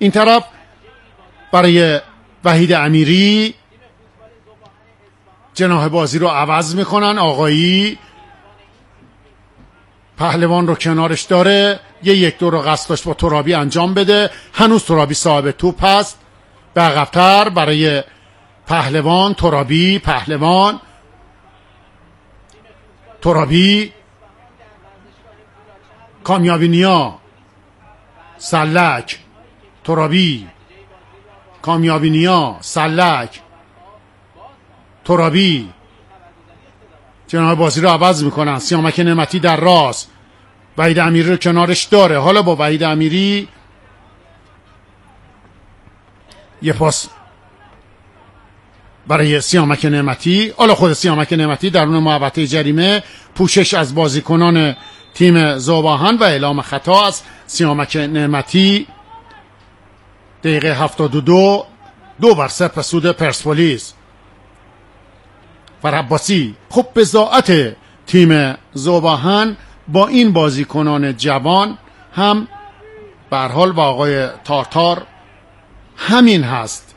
این طرف برای وحید امیری جناح بازی رو عوض میکنن. آقایی پهلوان رو کنارش داره، یه 1-2 رو قصد داشت با ترابی انجام بده. هنوز ترابی صاحب توپ هست. به عقب‌تر برای پهلوان، پهلوان ترابی، کامیابی نیا، سلک، ترابی، کامیابی نیا، سلک، ترابی. جناح بازی رو عوض میکنن. سیامک نعمتی در راست، وحید امیری رو کنارش داره. حالا با وحید امیری یه پاس برای سیامک نعمتی. حالا خود سیامک نعمتی درون محوطه جریمه، پوشش از بازیکنان تیم ذوب‌آهن و اعلام خطا از سیامک نعمتی. دقیقه 72 2-0 به سود پرسپولیس. فرعباسی خب بضاعت تیم ذوب‌آهن با این بازیکنان جوان هم به هر حال با آقای تارتار همین هست.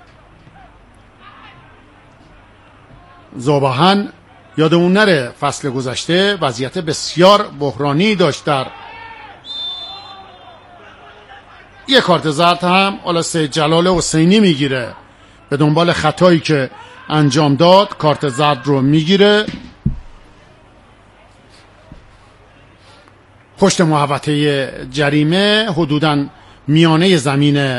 ذوب‌آهن یادمون نره فصل گذشته وضعیت بسیار بحرانی داشت. در یک کارت زرد هم حالا سید جلال حسینی میگیره، به دنبال خطایی که انجام داد کارت زرد رو میگیره. پشت محوطه جریمه حدوداً میانه زمین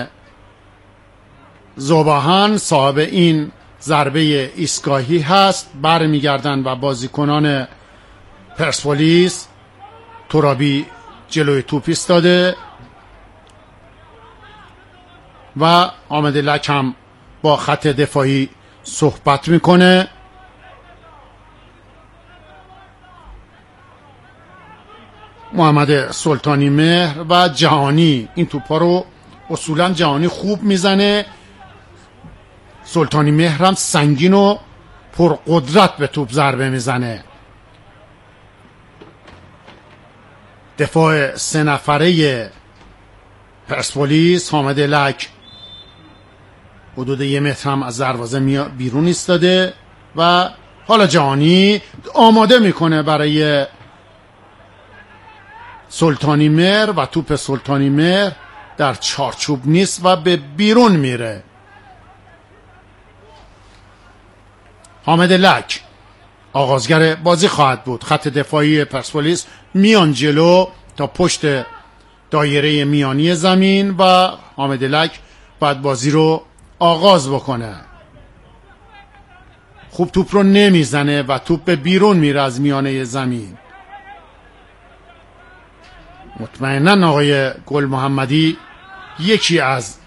ذوب‌آهن صاحب این ضربه ایستگاهی هست. برمیگردن و بازیکنان پرسپولیس، ترابی جلوی توپ ایستاده و حامد لک هم با خط دفاعی صحبت میکنه. محمد سلطانی مهر و جهانی این توپا رو اصولا جهانی خوب میزنه. سلطانی مهر هم سنگین و پرقدرت به توپ ضربه میزنه. دفاع 3 نفره پرسپولیس، حامد لک حدود 1 متر هم از دروازه بیرون ایستاده و حالا جهانی آماده میکنه برای سلطانی مهر و توپ سلطانی مهر در چارچوب نیست و به بیرون میره. حامد لک آغازگر بازی خواهد بود. خط دفاعی پرسپولیس میان جلو تا پشت دایره میانی زمین و حامد لک باید بازی رو آغاز بکنه. خوب توپ رو نمیزنه و توپ به بیرون میره از میانه زمین. مطمئناً آقای گل محمدی یکی از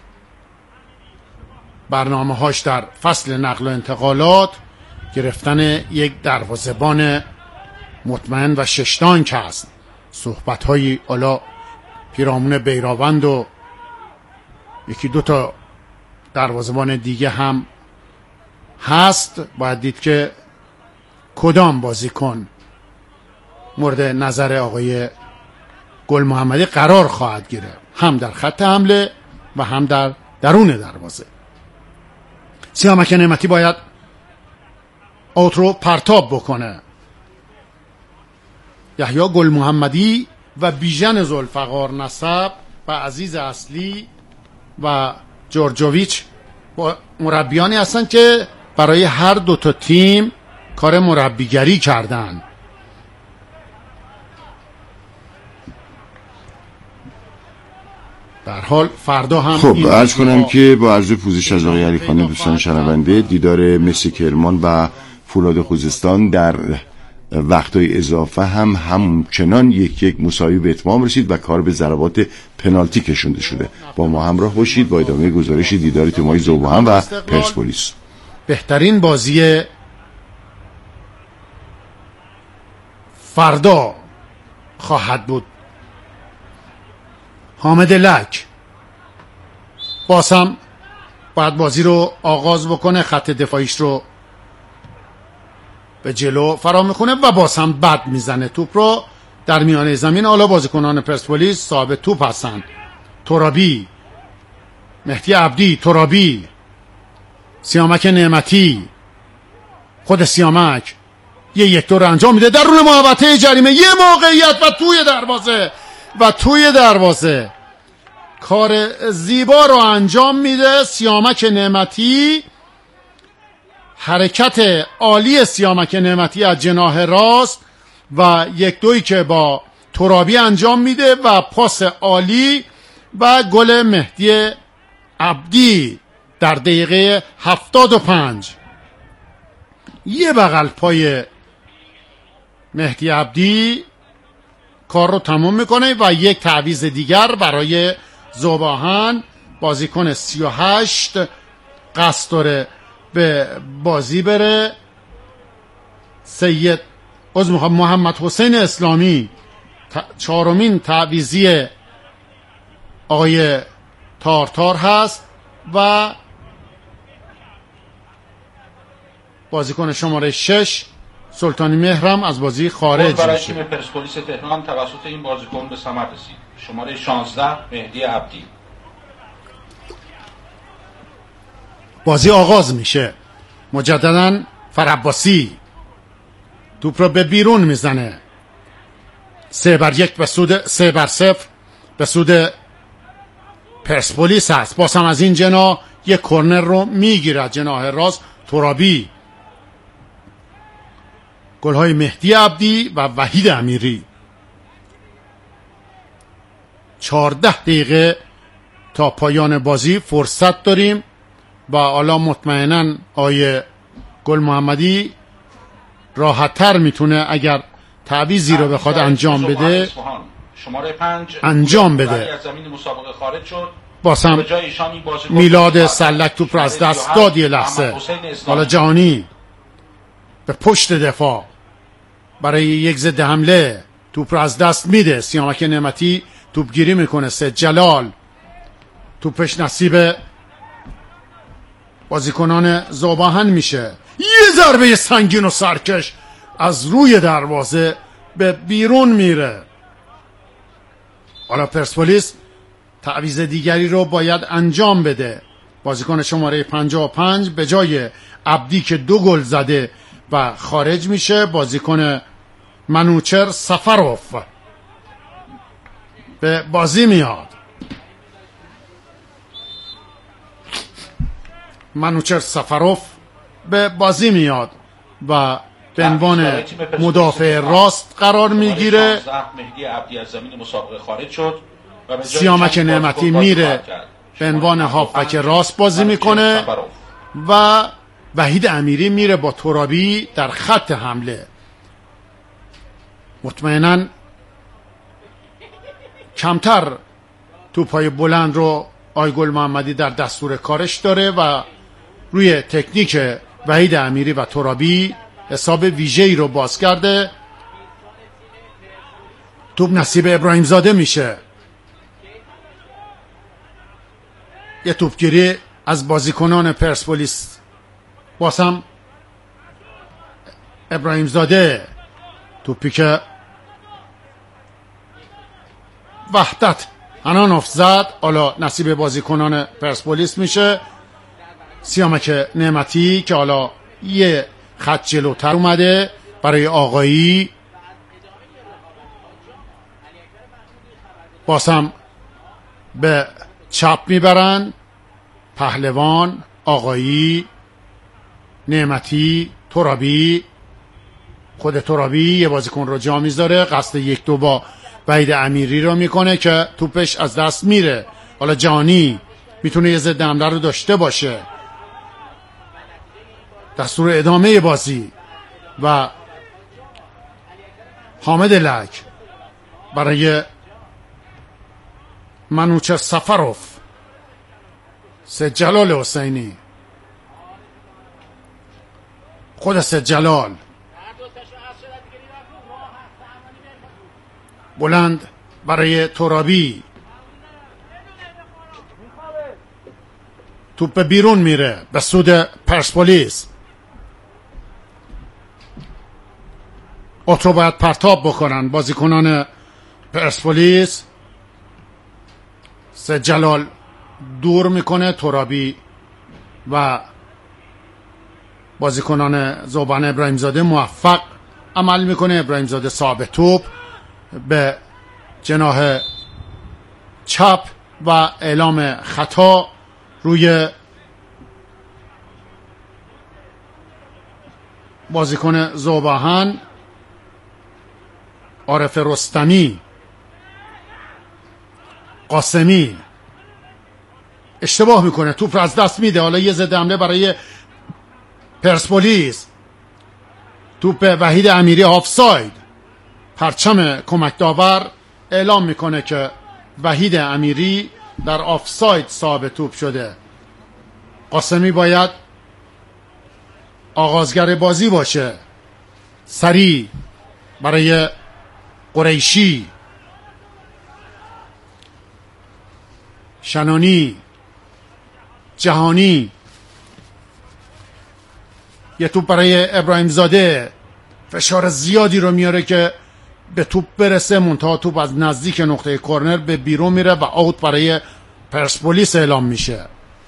برنامه‌هاش در فصل نقل و انتقالات گرفتن یک دروازه‌بان مطمئن و ششتانک است. صحبت‌هایی الا پیرامون بیراوند و 1-2 تا دروازه‌بان دیگه هم هست. باید دید که کدام بازیکن مورد نظر آقای گل محمدی قرار خواهد گرفت، هم در خط حمله و هم در درون دروازه. سیامک نعمتی باید آوت رو پرتاب بکنه. یحیی گل محمدی و بیژن ذوالفقار نسب و عزیز اصلی و جورجوویچ با مربیانی هستن که برای هر 2 تا تیم کار مربیگری کردن. در حال فردا هم خب عرض کنم که با عرض پوزش از آقای علیخانی دوستان شنونده، دیدار مسی کرمان و فولاد خوزستان در وقتای اضافه هم همچنان 1-1 مساوی به اتمام رسید و کار به ضربات پنالتی کشونده شده. با ما همراه باشید با ادامه گزارش دیدار تیم‌های ذوب‌آهن و پرسپولیس. بهترین بازی فردا خواهد بود. حامد لک بازم باید بازی رو آغاز بکنه، خط دفاعیش رو به جلو فرا میخونه و باز هم بد میزنه توپ رو در میانه زمین. حالا بازیکنان پرسپولیس صاحب توپ هستن. ترابی مهدی عبدی، ترابی، سیامک نعمتی، خود سیامک یه یک دور انجام میده در روی محوطه جریمه، یه موقعیت و توی دروازه کار زیبا رو انجام میده سیامک نعمتی. حرکت عالی سیامک نعمتی از جناح راست و یک دویی که با ترابی انجام میده و پاس عالی و گل مهدی عبدی در دقیقه 75. یه بغل پای مهدی عبدی کار رو تموم میکنه و یک تعویض دیگر برای ذوب‌آهن. بازیکن 38 قصد داره به بازی بره. سید محمد حسین اسلامی چهارمین تعویضی آقای تارتار هست و بازیکن شماره 6 سلطانی مهرم از بازی خارج برای میشه. تیم پرسپولیس تهران توسط این بازیکن به ثمر رسید. شماره 16 مهدی عبدی. بازی آغاز میشه. مجددا فرعباسی توپ رو به بیرون میزنه. 3-1 به سود 3-0 به سود پرسپولیس هست. بازم از این جناح یک کرنر رو میگیره جناح راست ترابی. گل‌های مهدی عبدی و وحید امیری. 14 دقیقه تا پایان بازی فرصت داریم و حالا مطمئناً آیه گل محمدی راحت‌تر میتونه اگر تعویضی رو بخواد انجام بده شماره 5 انجام بده. از زمین مسابقه خارج شد. بازم میلاد سلک توپ رو از دست داد. یه لحظه حالا جهانی به پشت دفاع برای یک ضد حمله توپ رو از دست میده. سیامک نعمتی توپ گیری میکنه. سید جلال توپش نصیب بازیکنان ذوب‌آهن میشه. یه ضربه سنگین و سرکش از روی دروازه به بیرون میره. حالا پرسپولیس تعویض دیگری رو باید انجام بده. بازیکن شماره 55 به جای عبدی که 2 گل زده و خارج میشه بازیکن منوچر سفروف به بازی میاد. منوچر سفروف به بازی میاد و به عنوان مدافع راست قرار میگیره. مهدی عبدی از زمین مسابقه خارج شد. سیامک نعمتی میره به عنوان هافبک راست بازی میکنه و وحید امیری میره با ترابی در خط حمله. مطمئناً کمتر توپای بلند رو آیگل محمدی در دستور کارش داره و روی تکنیک وحید امیری و ترابی حساب ویژه‌ای رو باز کرده. توپ نصیب ابراهیم زاده میشه. یه توپگیری از بازیکنان پرسپولیس. بازم ابراهیم زاده توپی که وحدت هنانوف زد حالا نصیب بازیکنان پرسپولیس میشه. سیامک نعمتی که حالا یه خط جلوتر اومده برای آقایی. بازم به چپ میبرن پهلوان، آقایی، نعمتی، ترابی. خود ترابی یه بازیکن رو جا میذاره. قصد 1-2 با وحید امیری رو میکنه که توپش از دست میره. حالا جانی میتونه یه ضد حمله رو داشته باشه. دستور ادامه بازی و حامد لک برای منوچر سفروف. سید جلال حسینی، خود سید جلال بلند برای ترابی. توپ بیرون میره به سود پرسپولیس. اترو باید پرتاب بکنن بازیکنان پرسپولیس. سید جلال دور میکنه. ترابی و بازیکنان ذوبان ابراهیم زاده موفق عمل میکنه. ابراهیم زاده صاحب توپ به جناح چپ و اعلام خطا روی بازیکن ذوباهن عارف رستمی. قاسمی اشتباه میکنه، توپ رو از دست میده. حالا یه ضد حمله برای پرسپولیس. توپ وحید امیری آفساید. پرچم کمک داور اعلام میکنه که وحید امیری در آفساید صاحب توپ شده. قاسمی باید آغازگر بازی باشه. سریع برای قریشی. شنانی، جهانی. یه توپ برای ابراهیم زاده، فشار زیادی رو میاره که به توپ برسه، منتها توپ از نزدیک نقطه کرنر به بیرون میره و آوت برای پرسپولیس اعلام میشه.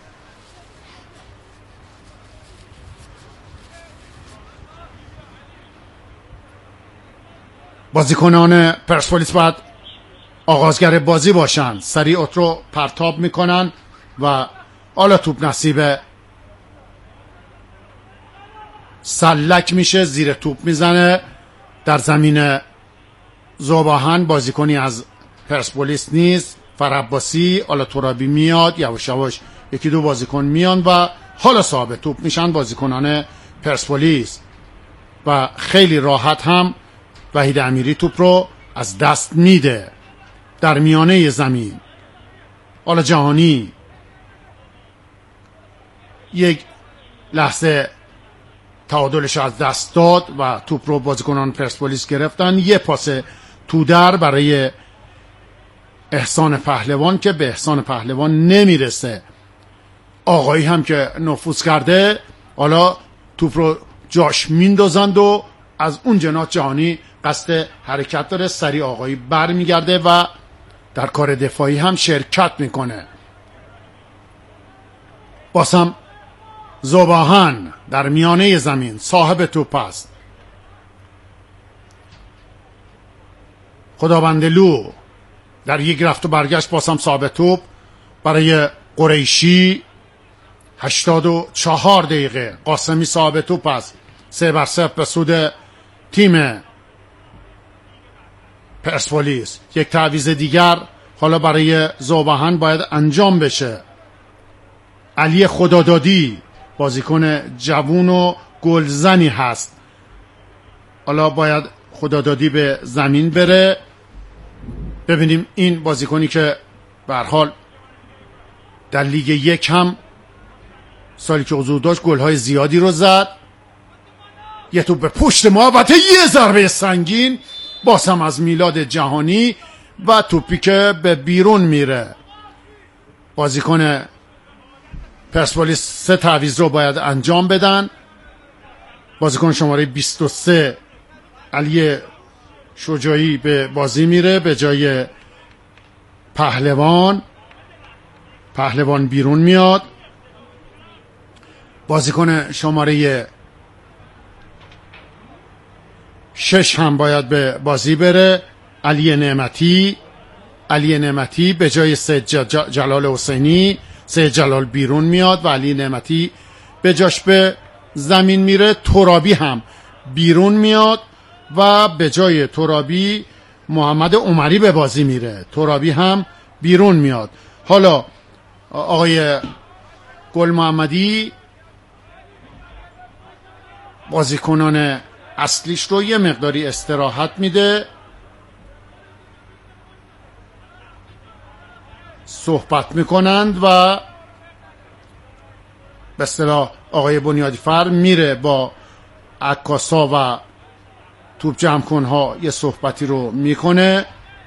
بازیکنان پرسپولیس باید آغازگر بازی باشن. سریع اوت رو پرتاب میکنن و حالا توپ نصیب سلک میشه، زیر توپ میزنه در زمین ذوباهن. بازیکنی از پرسپولیس نیست. فرعباسی، حالا ترابی میاد، یواش یواش یکی دو بازیکن میان و حالا صاحب توپ میشن بازیکنان پرسپولیس و خیلی راحت هم وحید امیری توپ رو از دست میده در میانه زمین. حالا جهانی یک لحظه تعادلش از دست داد و توپ رو بازیکنان پرسپولیس گرفتن. یه پاس تو در برای احسان پهلوان که به احسان پهلوان نمیرسه. آقایی هم که نفوذ کرده حالا توپ رو جاش میندازند و از اون جناح جهانی قصد حرکت داره. سریع آقایی بر میگرده و در کار دفاعی هم شرکت میکنه. بازم ذوباهن در میانه زمین صاحب توپ است. خداوندلو در یک رفت و برگشت بازم صاحب توپ برای قریشی. 84 دقیقه قاسمی صاحب توپ است. 3-0 به سود تیم پرسپولیس. یک تعویض دیگر حالا برای ذوباهن باید انجام بشه. علی خدادادی بازیکن جوون و گلزنی هست. حالا باید خدادادی به زمین بره. ببینیم این بازیکنی که به هر حال در لیگ یک هم سالی که حضور داشت گل‌های زیادی رو زد. یه توپ به پشت محوطه، یه ضربه سنگین باز هم از میلاد جهانی و توپی که به بیرون میره. بازیکن پرسپولیس 3 تعویض رو باید انجام بدن. بازیکن شماره 23 علی شجاعی به بازی میره به جای پهلوان. پهلوان بیرون میاد. بازیکن شماره 6 هم باید به بازی بره. علی نعمتی. علی نعمتی به جای سید جلال حسینی. سید جلال بیرون میاد و علی نعمتی به جاش به زمین میره. ترابی هم بیرون میاد و به جای ترابی محمد عمری به بازی میره. ترابی هم بیرون میاد. حالا آقای گل محمدی بازیکنان اصلیش رو یه مقداری استراحت میده. صحبت میکنند و به اصطلاح آقای بنیادی فر میره با عکاسا و توپ جمع کنها یه صحبتی رو میکنه.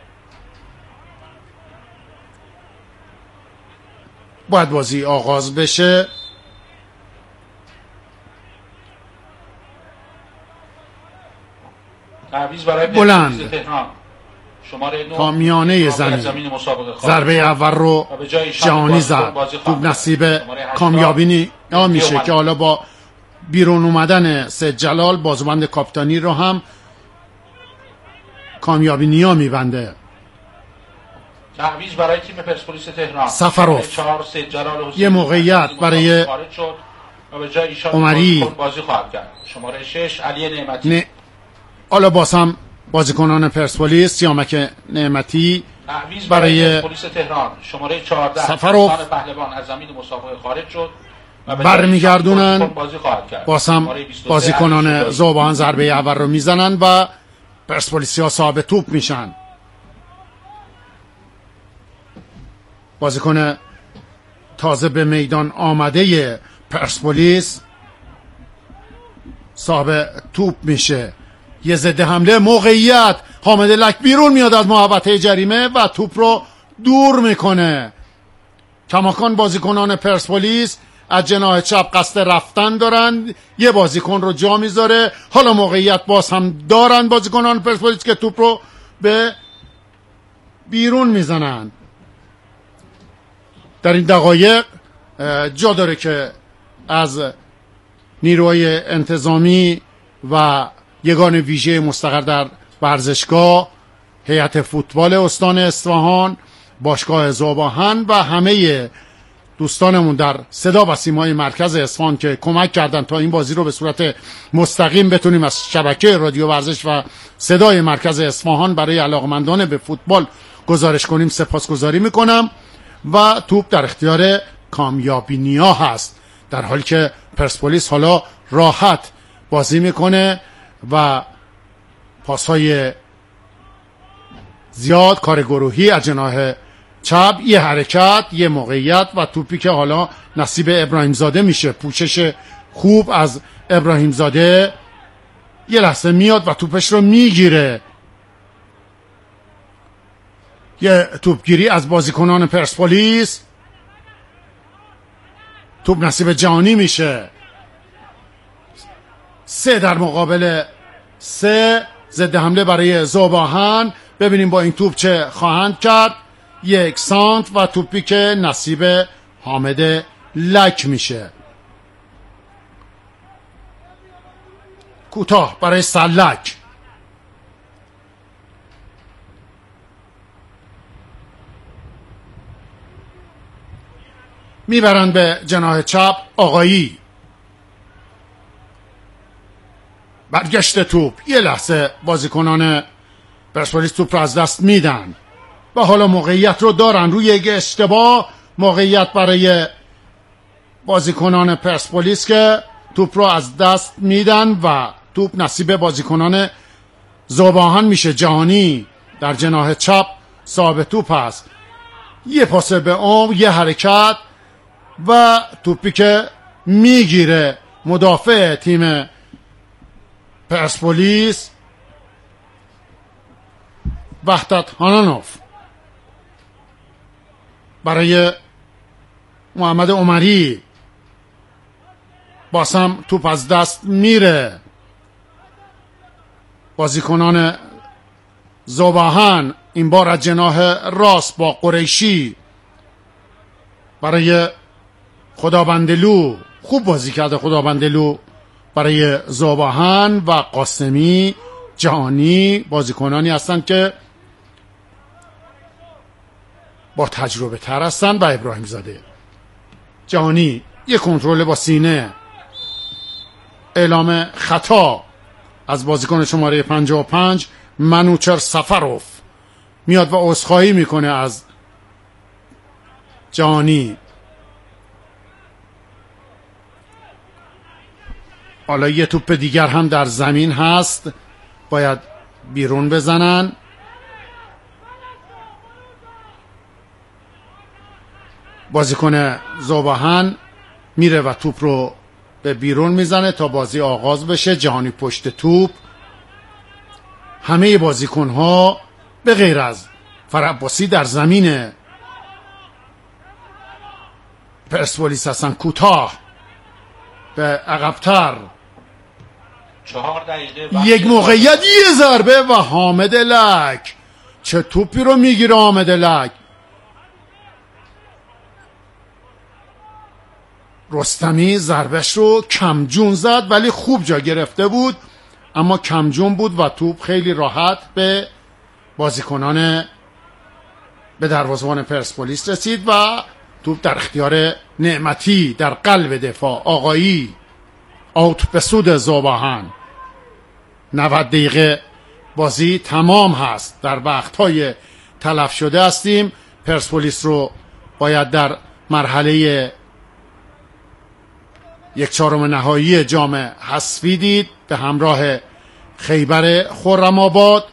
باید بازی آغاز بشه. تعویض برای بلند. تهران. تا میانه زمین ضربه اول رو جهانی زد. توپ نصیب کامیابی میشه که حالا با بیرون اومدن سید جلال بازوبند کاپیتانی رو هم کامیابی نیا میبنده. تعویض برای تیم پرسپولیس تهران. سفروف یه موقعیت برای عمری بازی خواهد کرد. شماره 6 علی نعمتی. حالا باز هم بازیکنان پرسپولیس سیامک نعمتی برای پلیس تهران. شماره 14 سفروف پهلوان از زمین مسابقه خارج شد و برمیگردونن. بازی خواهد کرد. باز هم بازیکنان ذوبان ضربه اول رو میزنن و پرسپولیسیا صاحب توپ میشن. بازیکن تازه به میدان آمده پرسپولیس صاحب توپ میشه. یه ضد حمله موقعیت، حامد لک بیرون میاد از محوطه جریمه و توپ رو دور میکنه. کماکان بازیکنان پرسپولیس از جناح چپ قصد رفتن دارن، یه بازیکن رو جا میذاره. حالا موقعیت باز هم دارن بازیکنان پرسپولیس که توپ رو به بیرون میزنن. در این دقایق جا داره که از نیروهای انتظامی و یگان ویژه مستقر در ورزشگاه، هیئت فوتبال استان اصفهان، باشگاه ذوب‌آهن و همه دوستانمون در صدا و سیمای مرکز اصفهان که کمک کردن تا این بازی رو به صورت مستقیم بتونیم از شبکه رادیو ورزش و صدای مرکز اصفهان برای علاقمندان به فوتبال گزارش کنیم سپاسگزاری میکنم. و توپ در اختیار کامیابی نیا هست، در حالی که پرسپولیس حالا راحت بازی میکنه و پاسهای زیاد کار گروهی از جناح چپ، یه حرکت، یه موقعیت و توپی که حالا نصیب ابراهیم زاده میشه. پوشش خوب از ابراهیم زاده، یه لحظه میاد و توپش رو میگیره. یه توپگیری از بازیکنان پرسپولیس، توپ نصیب جهانی میشه. 3 در مقابل 3 ضد حمله برای ذوب‌آهن. ببینیم با این توپ چه خواهند کرد. 1 سانت و توپی که نصیب حامد لک میشه. کوتاه برای سلک. میبرند به جناح چپ. آقایی برگشت توپ، یه لحظه بازیکنان پرسپولیس توپ رو از دست میدن و حالا موقعیت رو دارن. روی یک اشتباه موقعیت برای بازیکنان پرسپولیس که توپ رو از دست میدن و توپ نصیب بازیکنان ذوب‌آهن میشه. جهانی در جناح چپ صاحب توپ هست. یه پاس به عمق، یه حرکت و توپی که میگیره مدافع تیم پرسپولیس وحدت هانانوف برای محمد عمری. باسم توپ از دست میره. بازیکنان ذوب‌آهن این بار از جناح راست با قریشی برای خدابندلو. خوب بازی کرده خدابندلو برای ذوب‌آهن و قاسمی. جهانی بازیکنانی هستند که با تجربه تر هستند و ابراهیم زاده. جهانی یک کنترل با سینه، اعلام خطا از بازیکن شماره 55 منوچهر سفروف. میاد و عذرخواهی میکنه از جهانی. حالا یه توپ دیگر هم در زمین هست، باید بیرون بزنن. بازیکن ذوب‌آهن میره و توپ رو به بیرون میزنه تا بازی آغاز بشه. جهانی پشت توپ. همه بازیکن‌ها به غیر از فرعباسی در زمین پرسپولیس هستن. کوتاه به عقب‌تر. 4 دقیقه. یک موقعیت، یه ضربه و حامد لک چه توپی رو میگیره حامد لک. رستمی ضربش رو کمجون زد ولی خوب جا گرفته بود، اما کمجون بود و توپ خیلی راحت به بازیکنان به دروازه‌بان پرسپولیس رسید و توپ در اختیار نعمتی در قلب دفاع. آقایی آوت به سود زوباهن. 90 دقیقه بازی تمام هست، در وقت‌های تلف شده هستیم. پرسپولیس رو باید در مرحله 1/4 نهایی جام حذفی دید به همراه خیبر خرم‌آباد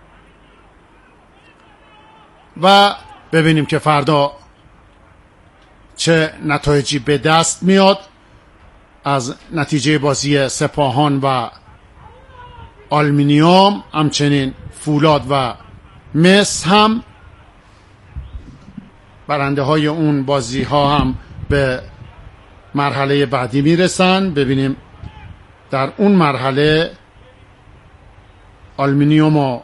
و ببینیم که فردا چه نتایجی به دست میاد از نتیجه بازی سپاهان و آلومینیوم. همچنین فولاد و مس هم برنده های اون بازی ها هم به مرحله بعدی میرسن. ببینیم در اون مرحله آلومینیوم و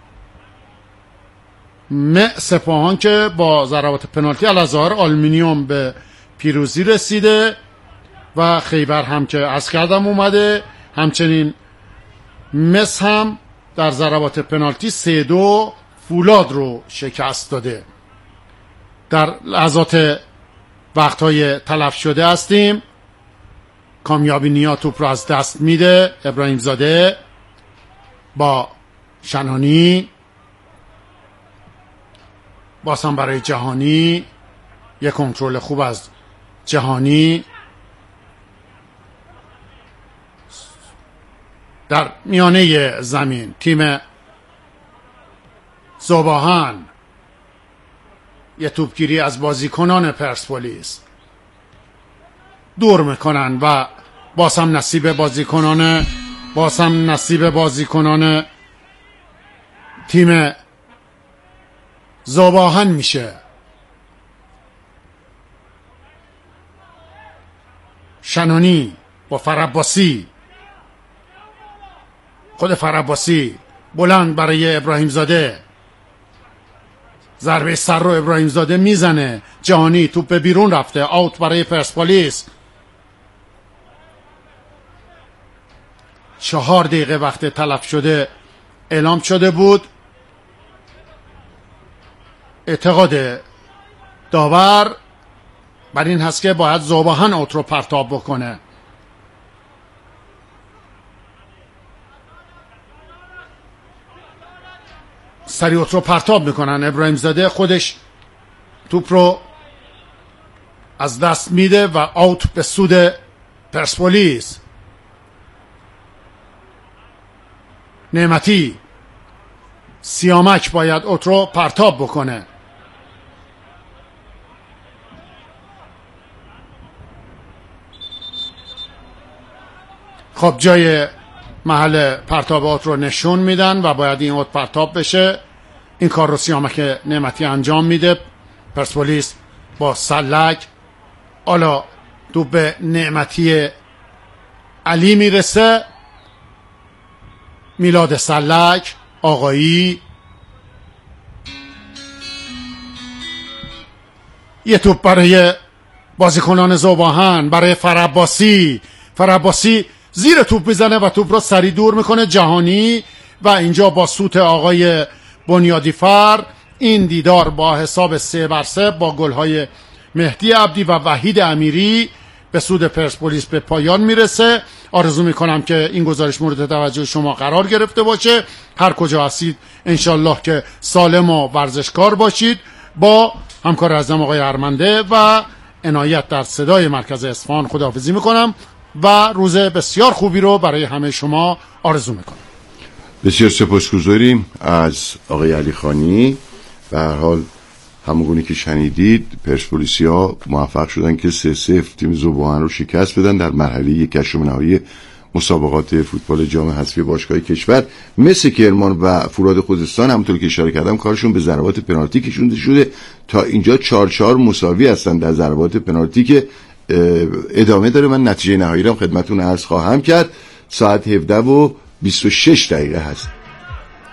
سپاهان که با ضربات پنالتی الازهر آلومینیوم به پیروزی رسیده و خیبر هم که عرض کردم اومده. همچنین مس هم در ضربات پنالتی 3-2 فولاد رو شکست داده. در لحظات وقتهای تلف شده هستیم. کامیابی نیا توپ رو از دست میده. ابراهیم زاده با شنانی، باز هم برای جهانی، یک کنترل خوب از جهانی. در میانه زمین تیم زوباهن یه توپگیری از بازیکنان پرسپولیس دور میکنن و باز هم نصیب بازیکنان تیم زوباهن میشه. شنانی با فرعباسی، خود فرعباسی بلند برای ابراهیم زاده، ضربه سر رو ابراهیم زاده میزنه. جهانی توپ بیرون رفته، آوت برای پرسپولیس. 4 دقیقه وقت تلف شده اعلام شده بود. اعتقاد داور بر این هست که باید زوباهن آوت رو پرتاب بکنه. سری آوت رو پرتاب میکنن. ابراهیم زاده خودش توپ رو از دست میده و آوت به سود پرسپولیس. نعمتی، سیامک باید آوت رو پرتاب بکنه. خب جای محل پرتاب آوت رو نشون میدن و باید این آوت پرتاب بشه. این کار رو سیامک نعمتی انجام میده. پرسپولیس با سلک، حالا تو به نعمتی علی میرسه. میلاد سلک، آقایی، یه توپ برای بازیکنان زوباهن، برای فرعباسی. فرعباسی زیر توپ میزنه و توپ رو سری دور میکنه. جهانی و اینجا با سوت آقای بنیادیفر این دیدار با حساب 3-3 با گل‌های مهدی عبدی و وحید امیری به سود پرسپولیس به پایان میرسه. آرزو میکنم که این گزارش مورد توجه شما قرار گرفته باشه. هر کجا هستید انشالله که سالم و ورزشکار باشید. با همکار اعظم آقای ارمنده و عنایت در صدای مرکز اصفهان خداحافظی میکنم و روز بسیار خوبی رو برای همه شما آرزو میکنم. بسیار سپاسگزاریم از آقای علی خانی. به هر حال همونگونه که شنیدید پرسپولیسیا موفق شدن که 3-0 تیم زوباهن رو شکست بدن در مرحله 1/8 نهایی مسابقات فوتبال جام حذفی باشگاه کشور. مثل کرمان و فولاد خوزستان همونطور که اشاره کردم کارشون به ضربات پنالتی کشونده شده. تا اینجا 4-4 مساوی هستن در ضربات پنالتی که ادامه داره. من نتیجه نهایی رو خدمتتون عرض خواهم کرد. ساعت 17:26 هست.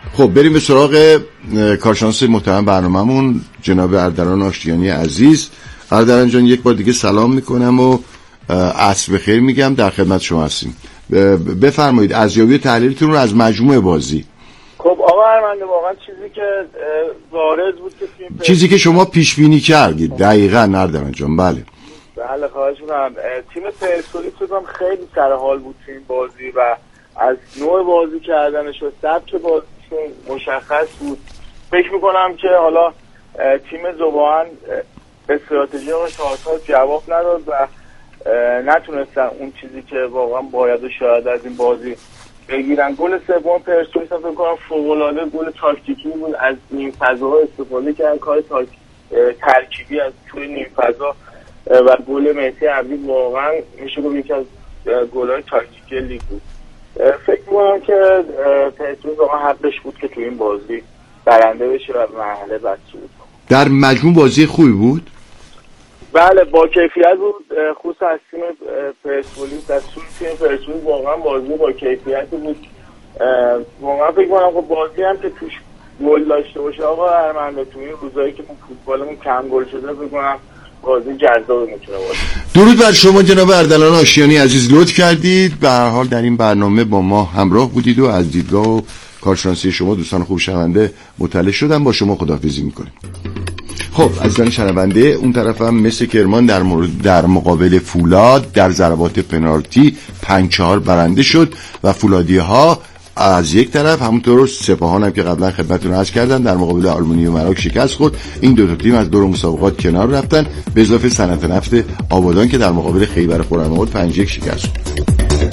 خب بریم به سراغ کارشناس محترم برنامه‌مون جناب اردلان آشتیانی عزیز. اردلان جان یک بار دیگه سلام میکنم و عصر بخیر میگم، در خدمت شما هستیم. بفرمایید ارزیابی و تحلیلتون رو از مجموعه بازی. خب آقا ارمنده، واقعا چیزی که وارد بود که چیزی که شما پیش بینی کردید دقیقاً اردلان جان. بله خواهش می‌کنم. تیم پرسپولیس هم خیلی سر حال بود تو این بازی و از نوع بازی کردنش و سبک بازیشون مشخص بود. فکر میکنم که حالا تیم زبان استراتژی و شاهدها جواب نداد و نتونستن اون چیزی که واقعا باید و شاید از این بازی بگیرن. گل سوم پرسپولیس فکر کنم فوق‌العاده گل تاکتیکی بود، از نیم فضاها استفاده کردن، کار ترکیبی از توی نیم فضا و گل مهدی عبدی واقعا میشه گفت یکی از گل‌های تاکتیکی لیگ بود. فکر می‌کنم که پرسپولیس واقعا حقش بود که توی این بازی برنده بشه و مرحله بعد صعود کنه. در مجموع بازی خوبی بود؟ بله با کیفیت بود، خصوصا از تیم پرسپولیس، از تیم پرسپولیس واقعا بازی با کیفیت بود. واقعا فکر کنم خب بازی هم که توش گل داشته باشه آقا ارمنده، توی این روزایی که فوتبالمون کم گل شده فکر کنم بازی جذاب میتونه باشه. درود بر شما جناب اردلان آشتیانی عزیز، لطف کردید به هر حال در این برنامه با ما همراه بودید و از دیدگاه و کارشناسی شما دوستان خوب شنونده مطلع شدم. با شما خداحافظی میکنیم. خب عزیزان شنونده، اون طرف هم مثل کرمان در مقابل فولاد در ضربات پنالتی 5-4 برنده شد و فولادی ها از یک طرف، همونطور سپاهان هم که قبلا خدمتتون عرض کردم در مقابل آلمانی و مراک شکست خورد. این دو تا تیم از دور مسابقات کنار رفتن به اضافه صنعت نفت آبادان که در مقابل خیبر خرم‌آباد 5-1 شکست خورد.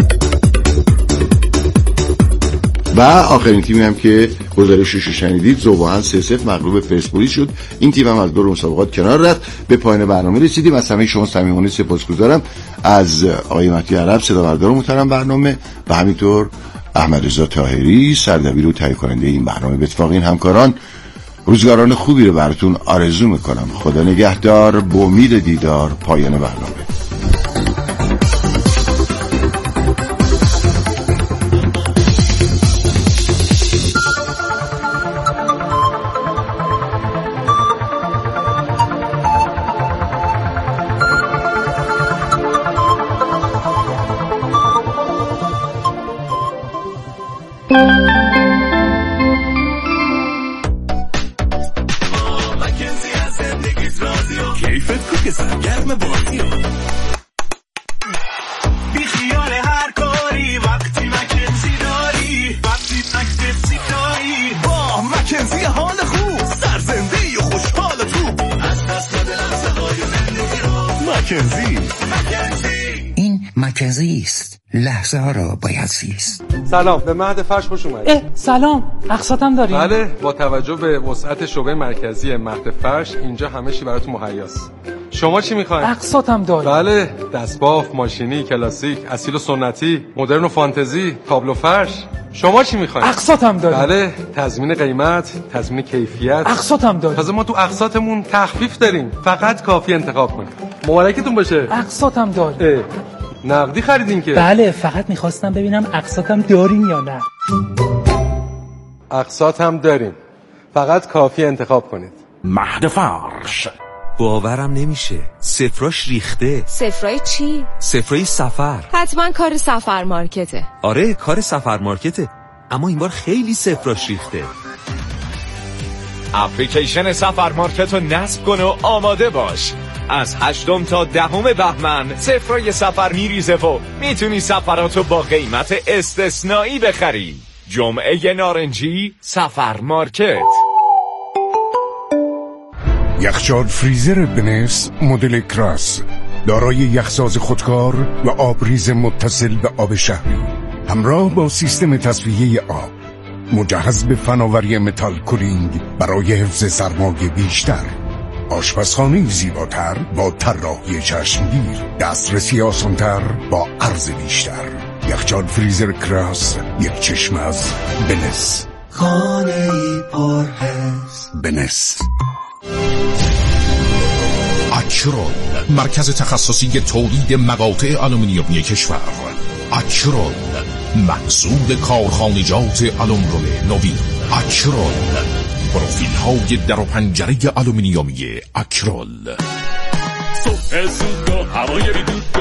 و آخرین تیمی هم که گزارشش رو شنیدید ذوب‌آهن 3-0 مغلوب پرسپولیس شد. این تیم هم از دور مسابقات کنار رفت. به پایان برنامه رسیدیم. از همه شما صمیمانه سپاسگزارم، از آقای مهدی عرب صدا بردار محترم برنامه و همینطور احمد رضا طاهری سردبیر و تهیه کننده این برنامه. به اتفاق این همکاران روزگاران خوبی رو براتون آرزو میکنم. خدا نگهدار. با امید دیدار پایان برنامه. این مکنزی است، لحظه ها را باید زیست. سلام، به مهد فرش خوش اومدید. سلام، اقساطم داریم؟ بله، با توجه به وسعت شعبه مرکزی مهد فرش اینجا همه چی براتون مهیاست. شما چی میخواین؟ اقساطم داریم. بله، دستباف، ماشینی، کلاسیک، اصیل و سنتی، مدرن و فانتزی، تابلو فرش. شما چی میخواین؟ اقساطم داریم. بله، تضمین قیمت، تضمین کیفیت. اقساطم داریم. تازه ما تو اقساطمون تخفیف داریم. فقط کافی انتخاب کنید. مبارکتون باشه. اقساطم داریم. نقدی خریدین که؟ بله، فقط میخواستم ببینم اقساطم دارین یا نه. اقساطم داریم. فقط کافی انتخاب کنید. مهد فرش. باورم نمیشه، صفراش ریخته. صفرای چی؟ صفرای سفر. حتما کار سفر مارکته. آره، کار سفر مارکته، اما این بار خیلی صفراش ریخته. اپلیکیشن سفر مارکت رو نصب کن و آماده باش. از 8 تا 10 بهمن صفرای سفر میریزه و میتونی سفراتو با قیمت استثنایی بخری. جمعه نارنجی سفر مارکت. یخچال فریزر بنس مدل کراس دارای یخساز خودکار و آبریز متصل به آب شهری همراه با سیستم تصفیه آب، مجهز به فناوری متال کولینگ برای حفظ سرمایه بیشتر، آشپزخانه زیباتر با طراحی چشمگیر، دسترسی آسانتر با عرض بیشتر. یخچال فریزر کراس، یک چشم از بنس. خانه پرحس بنس. اکرول، مرکز تخصصی تولید مقاطع آلومینیومی کشور. اکرول، محصول کارخانجات آلومرول نوین. اکرول، پروفیل های در و پنجره آلومینیومی اکرول. صبح زود و هوای بیدود